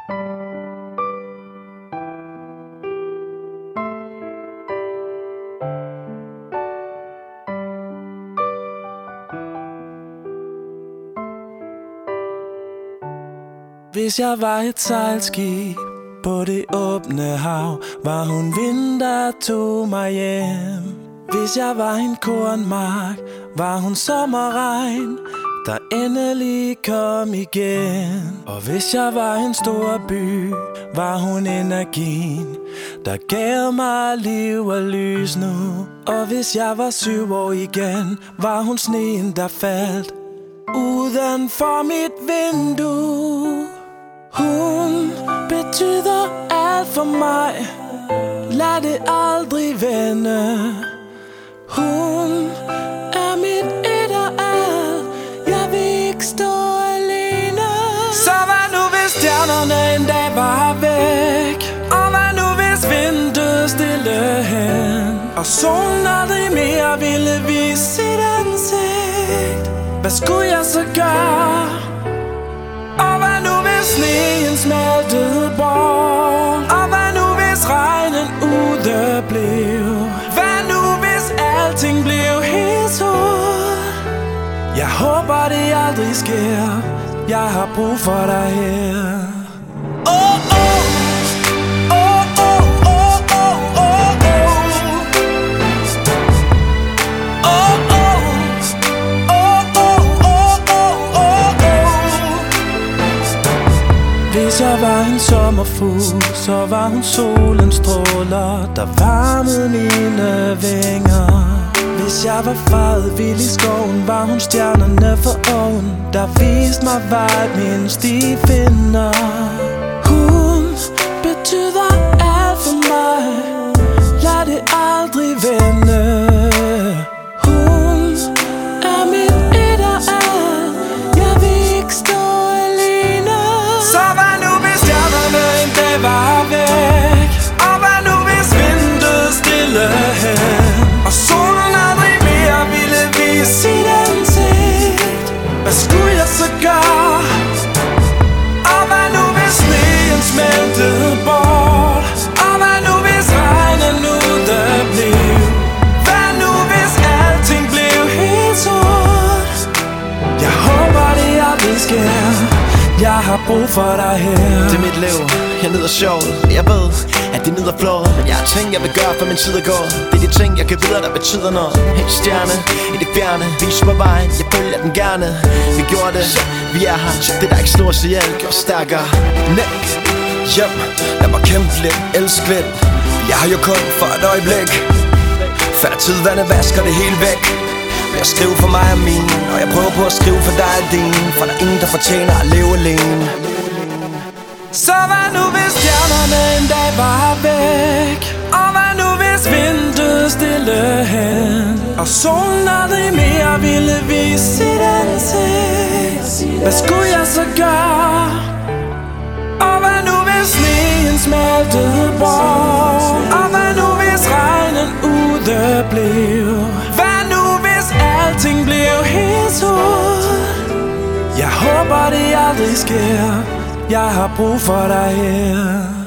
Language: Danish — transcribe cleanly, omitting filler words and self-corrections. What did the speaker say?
Hvis jeg var et sejlskib på det åbne hav, var hun vind, der tog mig hjem. Hvis jeg var en kornmark, var hun sommerregn, der endelig kom igen. Og hvis jeg var en stor by, var hun energien, der gav mig liv og lys nu. Og hvis jeg var 7 år igen, var hun sneen, der faldt uden for mit vindue. Hun betyder alt for mig, lad det aldrig vende. Hun er mit et og alt, jeg vil ikke stå alene. Så hvad nu hvis stjernerne en dag var væk? Og hvad nu hvis vinduet stille hen? Og solen aldrig mere ville vise sit ansigt? Hvad skulle jeg så gøre? Og hvad nu hvis sneen smeltede bort? Og hvad nu hvis regnen udeblev? Hvad nu hvis alting blev helt sort? Jeg håber det aldrig sker, jeg har brug for dig her. Hvis jeg var en sommerfugl, så var hun solens stråler, der varmede mine vinger. Hvis jeg var faret vild i skoven, var hun stjernerne for oven, der viste mig vej, min sti finder. Hun betyder alt for mig, lad det aldrig vende. Hun er mit et og alt, jeg vil ikke stå alene. Så hvad nu hvis stjernerne en dag var væk? Og hvad nu hvis vinduet stille hen? Og solen aldrig mere ville vise sit ansigt? Hvad skulle jeg så gøre? Og hvad nu hvis sneen smeltede bort? Og hvad nu hvis regnen udeblev? Hvad nu hvis alting blev helt sort? Jeg håber det aldrig sker, jeg har brug for dig her. Det er mit liv, jeg nyder sjovt. Jeg ved, at det nyder flået, men jeg har ting, jeg vil gøre, for min tid er gået. Det er de ting, jeg kan videre, der betyder noget. En stjerne i det fjerne, vis mig vejen, jeg følger den gerne. Vi gjorde det, vi er her. Det der ikke slår sig ihjel, gjorde stærkere. Næk, hjem, lad mig kæmpe lidt, elsk lidt. Jeg har jo kun for et øjeblik. Før tid vandet vasker det hele væk. Jeg skriver for mig og min, og jeg prøver på at skrive for dig og din. For der er ingen, der fortjener at leve alene. Så hvad nu hvis stjernerne en dag var væk? Og hvad nu hvis vinduet stille hen? Og solen aldrig mere ville vise sit ansigt? Hvad skulle jeg så gøre? Og hvad nu hvis sneen smeltede bort? Og hvad nu hvis regnen udeblev? Hvad nu hvis alting blev helt sort? Jeg håber det aldrig sker, jeg har brug for dig her.